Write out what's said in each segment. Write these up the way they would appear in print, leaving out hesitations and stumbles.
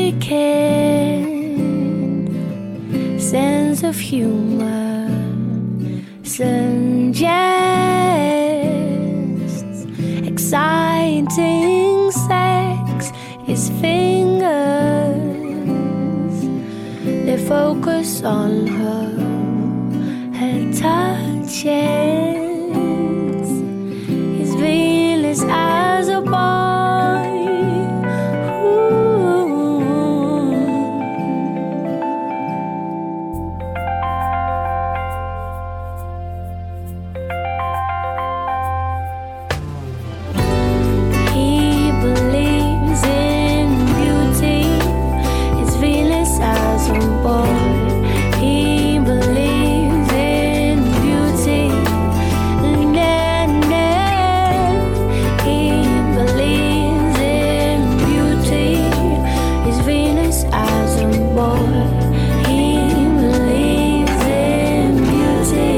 wicked sense of humor suggests exciting sex. His fingers, they focus on her touches. His veil is as a boy. He believes in beauty. His veil is as a boy. He believes in beauty. He believes in beauty. His Venus as a boy. He believes in beauty.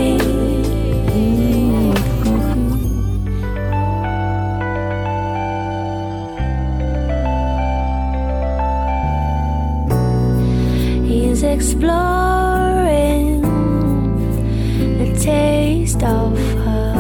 He's exploring the taste of her